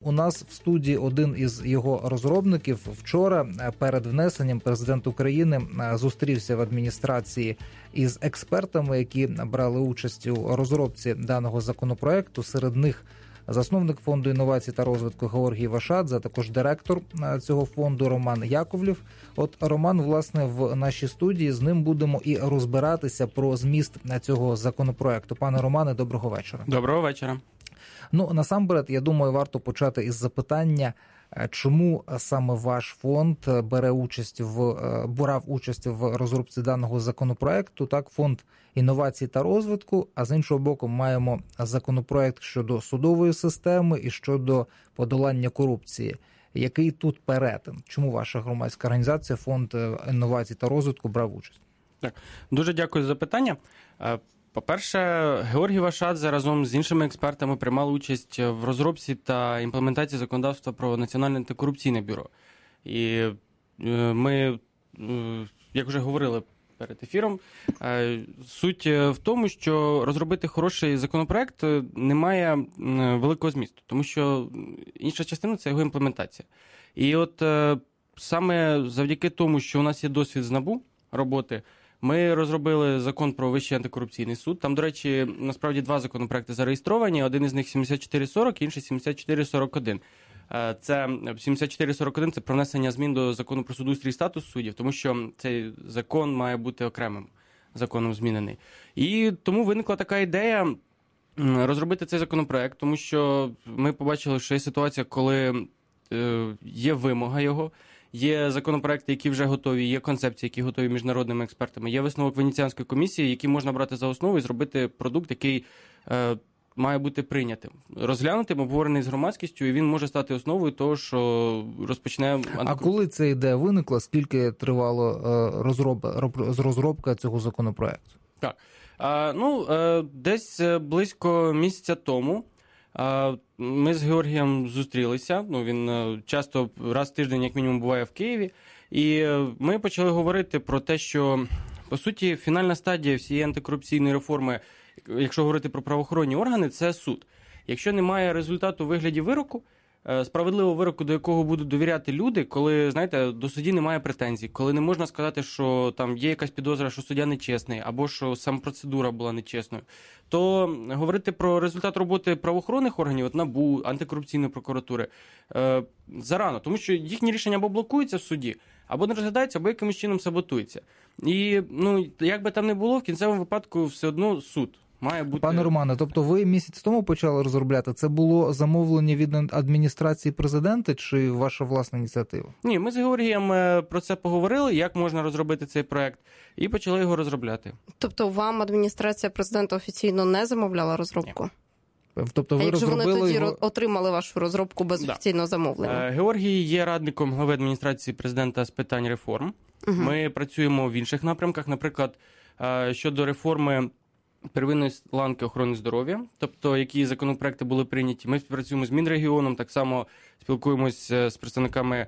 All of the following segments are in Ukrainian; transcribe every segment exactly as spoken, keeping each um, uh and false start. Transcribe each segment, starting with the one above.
У нас в студії один із його розробників. Вчора перед внесенням президент України зустрівся в адміністрації із експертами, які брали участь у розробці даного законопроекту. Серед них засновник фонду інновацій та розвитку Георгій Вашадзе, а також директор цього фонду Роман Яковлів. От Роман, власне, в нашій студії, з ним будемо і розбиратися про зміст цього законопроекту. Пане Романе, доброго вечора. Доброго вечора. Ну, насамперед, я думаю, варто почати із запитання, чому саме ваш фонд бере участь в брав участь в розробці даного законопроекту. Так, фонд інновацій та розвитку, а з іншого боку маємо законопроект щодо судової системи і щодо подолання корупції. Який тут перетин? Чому ваша громадська організація, фонд інновацій та розвитку, брав участь? Так, дуже дякую за запитання. По-перше, Георгій Вашадзе разом з іншими експертами приймали участь в розробці та імплементації законодавства про Національне антикорупційне бюро. І ми, як вже говорили перед ефіром, суть в тому, що розробити хороший законопроект не має великого змісту, тому що інша частина – це його імплементація. І от саме завдяки тому, що у нас є досвід з НАБУ роботи, ми розробили закон про Вищий антикорупційний суд. Там, до речі, насправді два законопроекти зареєстровані. Один із них сімдесят чотири сорок, інший сімдесят чотири сорок один. Це сімдесят чотири сорок один – це про внесення змін до закону про судоустрій і статус суддів, тому що цей закон має бути окремим законом змінений. І тому виникла така ідея розробити цей законопроект, тому що ми побачили, що є ситуація, коли є вимога його, є законопроекти, які вже готові, є концепції, які готові міжнародними експертами, є висновок Венеціанської комісії, який можна брати за основу і зробити продукт, який е, має бути прийнятим, розглянутим, обговорений з громадськістю, і він може стати основою того, що розпочне... Антикор... А коли ця ідея виникла, скільки тривало е, розроб... розробка цього законопроекту? Так, е, ну, е, десь близько місяця тому ми з Георгієм зустрілися, ну, він часто раз в тиждень, як мінімум, буває в Києві, і ми почали говорити про те, що, по суті, фінальна стадія всієї антикорупційної реформи, якщо говорити про правоохоронні органи, це суд. Якщо немає результату у вигляді вироку, справедливого вироку, до якого будуть довіряти люди, коли, знаєте, до судді немає претензій, коли не можна сказати, що там є якась підозра, що суддя нечесний, або що сама процедура була нечесною, то говорити про результат роботи правоохоронних органів, от НАБУ, антикорупційної прокуратури, е, зарано, тому що їхні рішення або блокуються в суді, або не розглядаються, або якимось чином саботуються. І, ну, як би там не було, в кінцевому випадку все одно суд має бути... Пане Романе, тобто ви місяць тому почали розробляти, це було замовлення від адміністрації президента чи ваша власна ініціатива? Ні, ми з Георгієм про це поговорили, як можна розробити цей проект, і почали його розробляти. Тобто вам адміністрація президента офіційно не замовляла розробку? Ні. Тобто ви а якщо вони тоді його... отримали вашу розробку без да. офіційного замовлення? Георгій є радником глави адміністрації президента з питань реформ. Угу. Ми працюємо в інших напрямках, наприклад, щодо реформи первинної ланки охорони здоров'я, тобто які законопроекти були прийняті. Ми співпрацюємо з Мінрегіоном, так само спілкуємося з представниками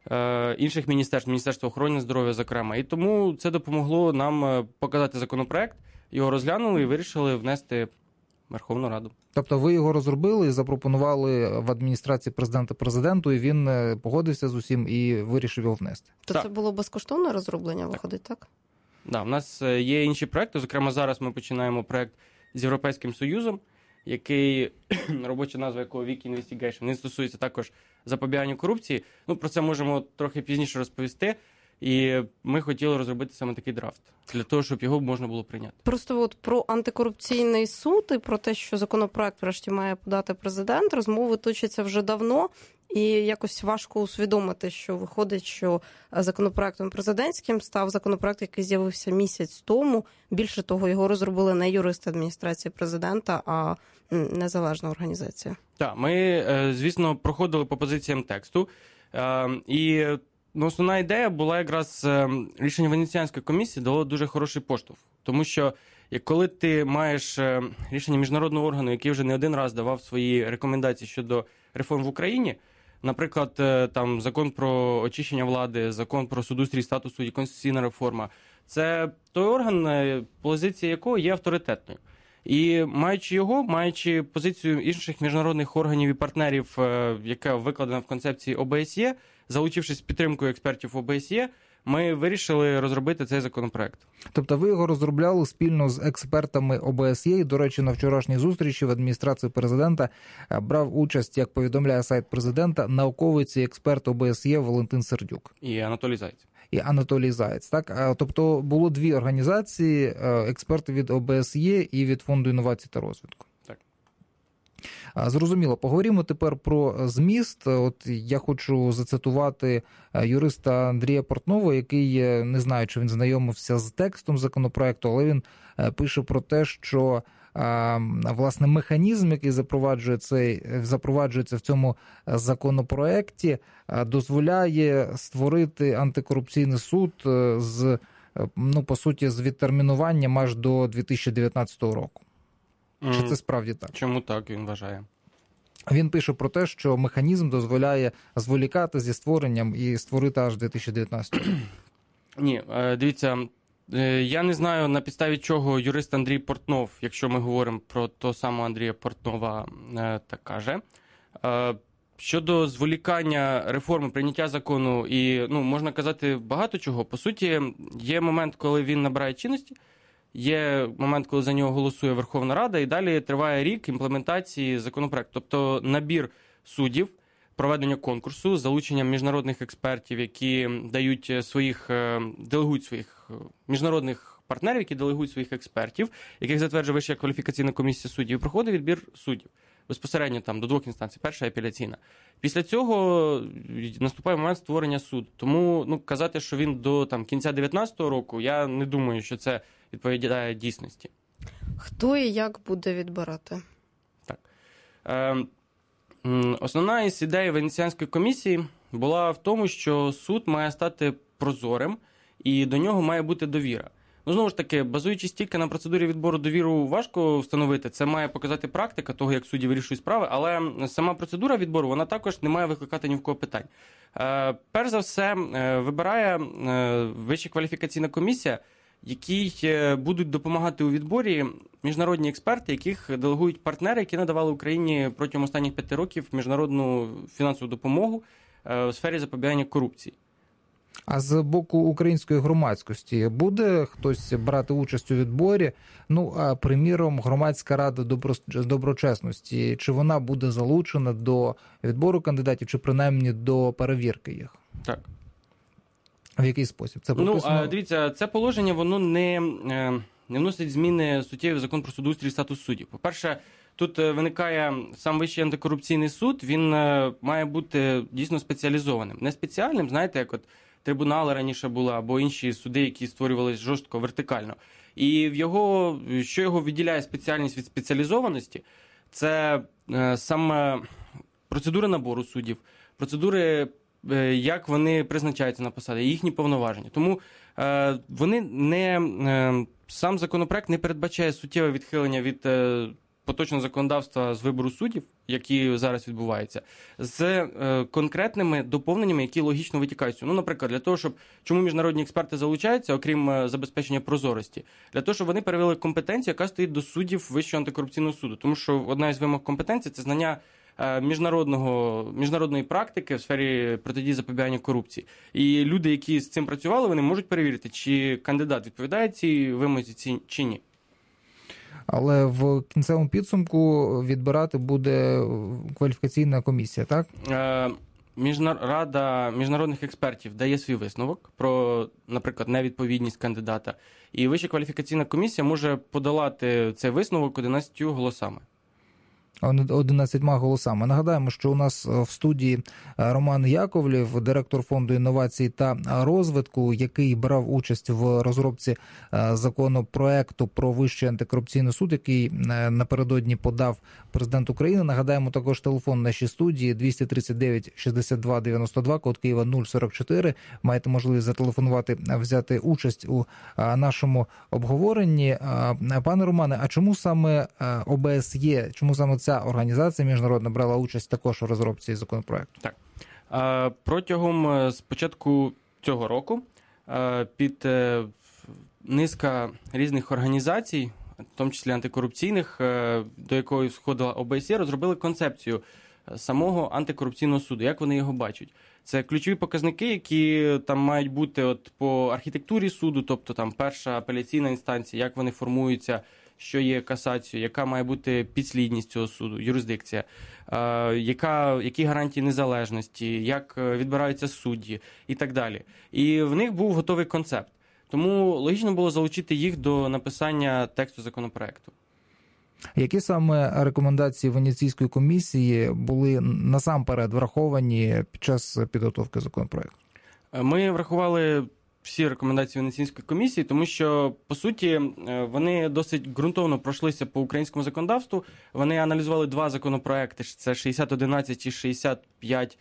е, інших міністерств, Міністерства охорони здоров'я, зокрема. І тому це допомогло нам показати законопроект, його розглянули і вирішили внести в Верховну Раду. Тобто ви його розробили і запропонували в адміністрації президента президенту, і він погодився з усім і вирішив його внести? То так. Це було безкоштовне розроблення, виходить, так? Так, да, у нас є інші проекти, зокрема зараз ми починаємо проект з Європейським Союзом, який, робоча назва якого Wiki Investigation, він стосується також запобігання корупції. Ну, про це можемо трохи пізніше розповісти. І ми хотіли розробити саме такий драфт, для того, щоб його можна було прийняти. Просто от про антикорупційний суд і про те, що законопроект врешті має подати президент, розмови точаться вже давно. І якось важко усвідомити, що виходить, що законопроектом президентським став законопроект, який з'явився місяць тому. Більше того, його розробили не юристи адміністрації президента, а незалежна організація. Так, ми, звісно, проходили по позиціям тексту. І ну, основна ідея була якраз рішення Венеціанської комісії дало дуже хороший поштовх. Тому що коли ти маєш рішення міжнародного органу, який вже не один раз давав свої рекомендації щодо реформ в Україні, наприклад, там закон про очищення влади, закон про судоустрій статусу суддів, конституційна реформа, це той орган, позиція якого є авторитетною. І маючи його, маючи позицію інших міжнародних органів і партнерів, яка викладена в концепції О Б С Є, залучившись підтримкою експертів О Б С Є, ми вирішили розробити цей законопроект. Тобто ви його розробляли спільно з експертами О Б С Є, і, до речі, на вчорашній зустрічі в адміністрації президента брав участь, як повідомляє сайт президента, науковець і експерт О Б С Є Валентин Сердюк. І Анатолій Заєць. І Анатолій Заєць, так? Тобто було дві організації, експерти від О Б С Є і від Фонду інновацій та розвитку. Так. Зрозуміло. Поговоримо тепер про зміст. От я хочу зацитувати юриста Андрія Портнова, який, не знаю, чи він знайомився з текстом законопроекту, але він пише про те, що власне механізм, який запроваджує цей, запроваджується в цьому законопроекті, дозволяє створити антикорупційний суд з, ну, по суті, з відтермінуванням аж до дві тисячі дев'ятнадцятого року. Mm. Чи це справді так? Чому так він вважає? Він пише про те, що механізм дозволяє зволікати зі створенням і створити аж дві тисячі дев'ятнадцятого року. Ні, дивіться, я не знаю, на підставі чого юрист Андрій Портнов, якщо ми говоримо про того самого Андрія Портнова, так каже. Щодо зволікання реформи, прийняття закону і, ну, можна казати багато чого. По суті, є момент, коли він набирає чинності, є момент, коли за нього голосує Верховна Рада, і далі триває рік імплементації законопроекту. Тобто набір суддів, проведення конкурсу, залучення міжнародних експертів, які дають своїх, делегують своїх міжнародних партнерів, які делегують своїх експертів, яких затверджує Вища кваліфікаційна комісія суддів, і проходить відбір суддів. Безпосередньо там до двох інстанцій. Перша апеляційна. Після цього наступає момент створення суду. Тому, ну, казати, що він до там кінця дев'ятнадцятого року, я не думаю, що це відповідає дійсності. Хто і як буде відбирати? Так. Е, основна із ідей Венеціанської комісії була в тому, що суд має стати прозорим і до нього має бути довіра. Ну, знову ж таки, базуючись тільки на процедурі відбору довіру, важко встановити. Це має показати практика того, як судді вирішують справи, але сама процедура відбору, вона також не має викликати ні в кого питань. Е, перш за все, е, вибирає е, Вища кваліфікаційна комісія, якій е, будуть допомагати у відборі міжнародні експерти, яких делегують партнери, які надавали Україні протягом останніх п'яти років міжнародну фінансову допомогу е, у сфері запобігання корупції. А з боку української громадськості буде хтось брати участь у відборі? Ну, а, приміром, Громадська рада добро... доброчесності, чи вона буде залучена до відбору кандидатів, чи принаймні до перевірки їх? Так. В який спосіб? Це прописано? Ну, дивіться, це положення, воно не, не вносить зміни суттєві в закон про судоустрій і статус суддів. По-перше, тут виникає сам Вищий антикорупційний суд, він має бути дійсно спеціалізованим. Не спеціальним, знаєте, як от трибунали раніше були, або інші суди, які створювалися жорстко, вертикально. І в його, що його відділяє спеціальність від спеціалізованості, це е, саме процедура набору суддів, процедури, е, як вони призначаються на посади, їхні повноваження. Тому е, вони не, е, сам законопроект не передбачає суттєве відхилення від е, поточного законодавства з вибору суддів, які зараз відбуваються, з е, конкретними доповненнями, які логічно витікають. Ну, наприклад, для того, щоб чому міжнародні експерти залучаються, окрім е, забезпечення прозорості, для того, щоб вони перевели компетенцію, яка стоїть до суддів Вищого антикорупційного суду. Тому що одна із вимог компетенції – це знання е, міжнародного, міжнародної практики в сфері протидії запобігання корупції. І люди, які з цим працювали, вони можуть перевірити, чи кандидат відповідає цій вимозі, чи ні. Але в кінцевому підсумку відбирати буде кваліфікаційна комісія, так? Е, міжнар... Рада міжнародних експертів дає свій висновок про, наприклад, невідповідність кандидата. І Вища кваліфікаційна комісія може подолати цей висновок одинадцятьма голосами. одинадцятьма голосами. Нагадаємо, що у нас в студії Роман Яковлєв, директор Фонду інновацій та розвитку, який брав участь в розробці законопроекту про Вищий антикорупційний суд, який напередодні подав президент України. Нагадаємо, також телефон нашій студії двісті тридцять дев'ять шістдесят два дев'яносто два, код Києва нуль сорок чотири. Маєте можливість зателефонувати, взяти участь у нашому обговоренні. Пане Романе, а чому саме О Б С Є, чому саме ця організація міжнародна брала участь також у розробці законопроекту? Так. Протягом спочатку цього року під низка різних організацій в тому числі антикорупційних, до якої входила О Б С Є, розробили концепцію самого антикорупційного суду, як вони його бачать. Це ключові показники, які там мають бути от по архітектурі суду, тобто там перша апеляційна інстанція, як вони формуються, що є касацією, яка має бути підслідність цього суду, юрисдикція, е, яка, які гарантії незалежності, як відбираються судді і так далі. І в них був готовий концепт. Тому логічно було залучити їх до написання тексту законопроекту. Які саме рекомендації Венеційської комісії були насамперед враховані під час підготовки законопроекту? Ми врахували всі рекомендації Венеційської комісії, тому що, по суті, вони досить ґрунтовно пройшлися по українському законодавству. Вони аналізували два законопроекти, це шістдесят одинадцять і шістдесят п'ять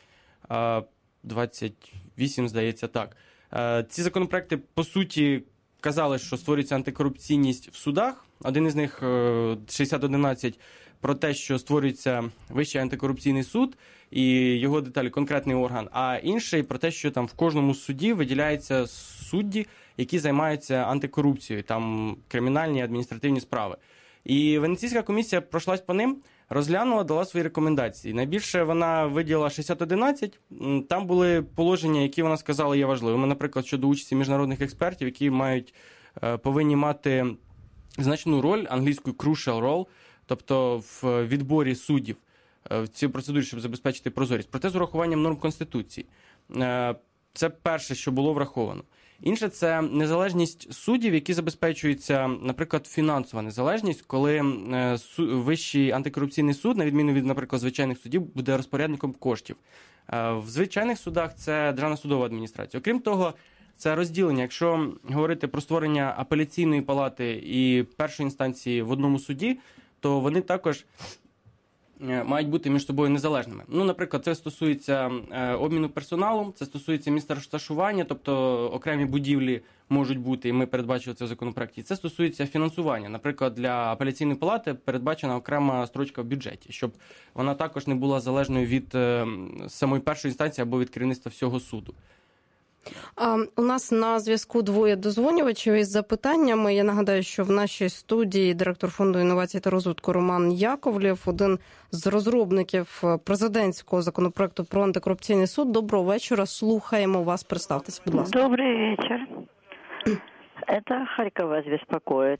двадцять вісім, здається, так. Ці законопроекти, по суті, казали, що створюється антикорупційність в судах. Один із них, шістдесят одинадцять, про те, що створюється Вищий антикорупційний суд і його деталі конкретний орган, а інший про те, що там в кожному суді виділяються судді, які займаються антикорупцією, там кримінальні і адміністративні справи. І Венеційська комісія пройшлась по ним, розглянула, дала свої рекомендації. Найбільше вона виділила шістдесят одинадцять, там були положення, які вона сказала є важливими, наприклад, щодо участі міжнародних експертів, які мають, повинні мати значну роль, англійською crucial role, тобто в відборі суддів в цій процедурі, щоб забезпечити прозорість. Проте з урахуванням норм Конституції. Це перше, що було враховано. Інше – це незалежність суддів, які забезпечуються, наприклад, фінансова незалежність, коли Вищий антикорупційний суд, на відміну від, наприклад, звичайних судів, буде розпорядником коштів. В звичайних судах це Державна судова адміністрація. Окрім того, це розділення. Якщо говорити про створення апеляційної палати і першої інстанції в одному суді, то вони також мають бути між собою незалежними. Ну, наприклад, це стосується обміну персоналом, це стосується місця розташування, тобто окремі будівлі можуть бути, і ми передбачили це в законопроекті. Це стосується фінансування. Наприклад, для апеляційної палати передбачена окрема строчка в бюджеті, щоб вона також не була залежною від самої першої інстанції або від керівництва всього суду. У нас на зв'язку двоє дозвонювачів із запитаннями. Я нагадаю, що в нашій студії директор Фонду інновацій та розвитку Роман Яковлєв, один з розробників президентського законопроекту про антикорупційний суд. Доброго вечора, слухаємо вас. Представтесь, будь ласка. Добрый вечер. Это Харьков вас беспокоит.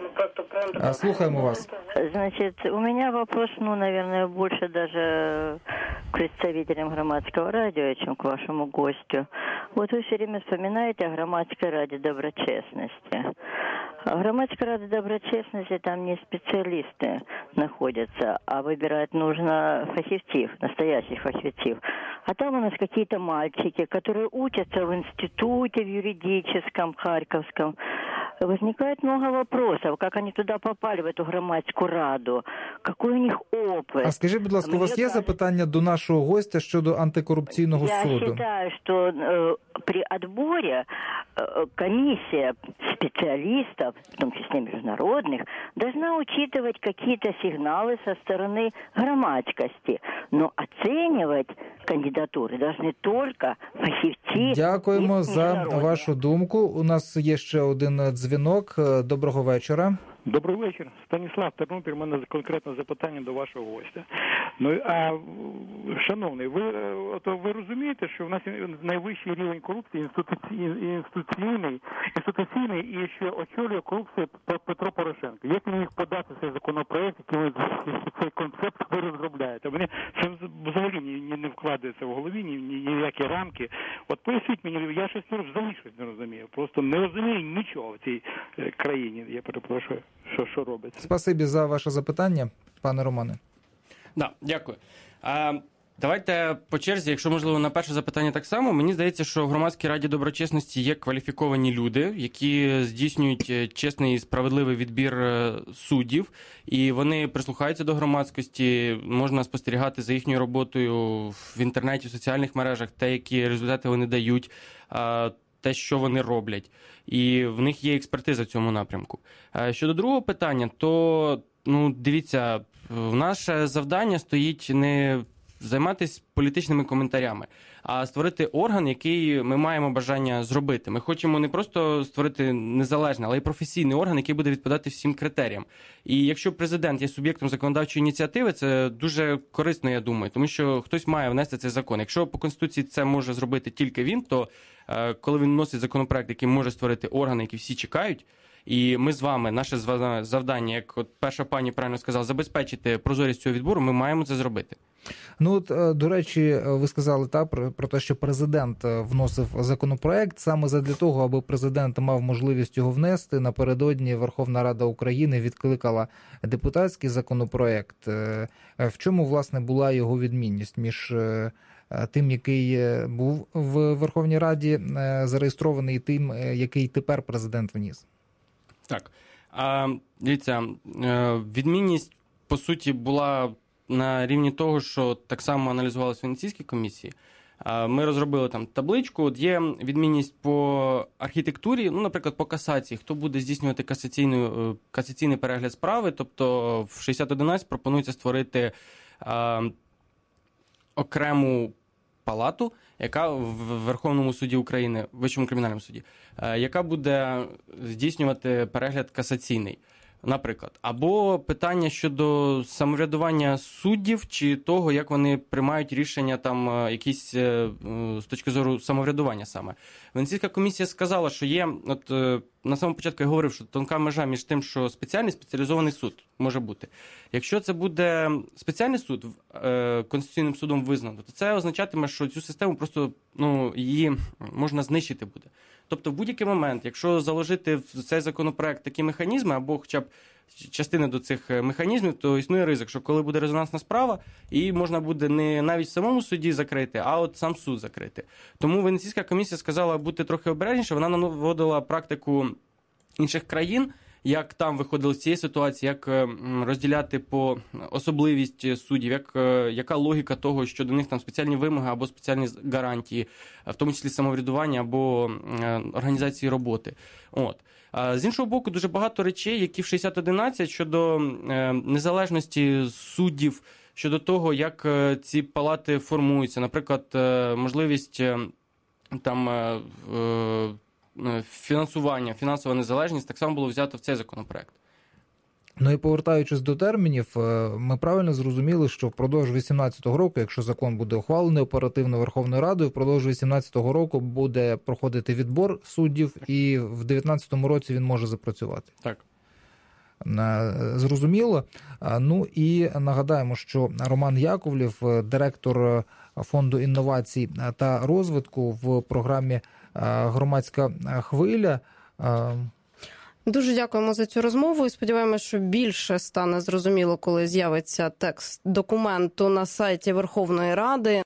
Слухаємо вас. Значит, у меня вопрос, ну, наверное, больше даже к представителям Громадского радио, чем к вашему гостю. Вот вы все время вспоминаете о Громадской раде доброчестности. А в Громадской раде доброчестности там не специалисты находятся, а выбирать нужно фахівців, настоящих фахівців. А там у нас какие-то мальчики, которые учатся в институте, в юридическом, харьковском. Возникает много вопросов, как они туда попали, в эту громадську раду, какой у них опыт. А скажіть, будь ласка, у вас є запитання до нашого гостя щодо антикорупційного Я суду? Я считаю, что э, при отборе э, комиссия специалистов, в том числе международных, должна учитывать какие-то сигналы со стороны громадскости, но оценивать кандидатури должны только фахівці. Дякуємо за вашу думку. У нас є ще один дзвінок. Доброго вечора. Добрий вечір. Станіслав, Тернопіль. У мене конкретне запитання до вашого гостя. Ну, а, шановний, ви, от, ви розумієте, що в нас найвищий рівень корупції інституційний, інституційний і що очолює корупцію Петро Порошенко. Як він міг подати цей законопроект, який цей концепт ви розробляєте? Мені це взагалі не, не вкладається в голові, ні, ні, ніякі рамки. От поясніть мені, я щось взагалі щось не розумію. Просто не розумію нічого в цій країні, я перепрошую. Що, що робиться? Спасибі за ваше запитання, пане Романе. Да, дякую. А, давайте по черзі, якщо можливо на перше запитання так само. Мені здається, що в Громадській раді доброчесності є кваліфіковані люди, які здійснюють чесний і справедливий відбір суддів, і вони прислухаються до громадськості, можна спостерігати за їхньою роботою в інтернеті, в соціальних мережах, те, які результати вони дають, те, що вони роблять. І в них є експертиза в цьому напрямку. Щодо другого питання, то, ну, дивіться, наше завдання стоїть не займатися політичними коментарями, а створити орган, який ми маємо бажання зробити. Ми хочемо не просто створити незалежний, але й професійний орган, який буде відповідати всім критеріям. І якщо президент є суб'єктом законодавчої ініціативи, це дуже корисно, я думаю, тому що хтось має внести цей закон. Якщо по Конституції це може зробити тільки він, то коли він вносить законопроект, який може створити органи, які всі чекають, і ми з вами, наше завдання, як от перша пані правильно сказала, забезпечити прозорість цього відбору, ми маємо це зробити. Ну, от, до речі, ви сказали та, про, про те, що президент вносив законопроект саме задля того, аби президент мав можливість його внести. Напередодні Верховна Рада України відкликала депутатський законопроект. В чому, власне, була його відмінність між тим, який був в Верховній Раді зареєстрований, і тим, який тепер президент вніс? Так. А, дивіться, відмінність, по суті, була на рівні того, що так само аналізувалися Венеційські комісії. Ми розробили там табличку, от є відмінність по архітектурі, ну, наприклад, по касації, хто буде здійснювати касаційну, касаційний перегляд справи, тобто в шістдесят одинадцять пропонується створити а, окрему палату, яка в Верховному суді України, в Вищому кримінальному суді, яка буде здійснювати перегляд касаційний, наприклад. Або питання щодо самоврядування суддів, чи того, як вони приймають рішення там якісь з точки зору самоврядування саме. Венеційська комісія сказала, що є, от на самому початку я говорив, що тонка межа між тим, що спеціальний, спеціалізований суд може бути. Якщо це буде спеціальний суд, Конституційним судом визнано, то це означатиме, що цю систему просто, ну, її можна знищити буде. Тобто в будь-який момент, якщо заложити в цей законопроект такі механізми, або хоча б частини до цих механізмів, то існує ризик, що коли буде резонансна справа, її можна буде не навіть в самому суді закрити, а от сам суд закрити. Тому Венеційська комісія сказала бути трохи обережніше, вона наводила практику інших країн, як там виходили з цієї ситуації, як розділяти по особливість суддів, як, яка логіка того, що до них там спеціальні вимоги або спеціальні гарантії, в тому числі самоврядування або організації роботи. От. А з іншого боку, дуже багато речей, які в шістдесят одинадцять щодо незалежності суддів, щодо того, як ці палати формуються, наприклад, можливість там фінансування, фінансова незалежність так само було взято в цей законопроект. Ну і повертаючись до термінів, ми правильно зрозуміли, що впродовж вісімнадцятого року, якщо закон буде ухвалений оперативно Верховною Радою, впродовж вісімнадцятого року буде проходити відбор суддів, і в дев'ятнадцятому році він може запрацювати. Так. Зрозуміло. Ну і нагадаємо, що Роман Яковлєв, директор Фонду інновацій та розвитку в програмі «Громадська хвиля». Дуже дякуємо за цю розмову і сподіваємося, що більше стане зрозуміло, коли з'явиться текст документу на сайті Верховної Ради.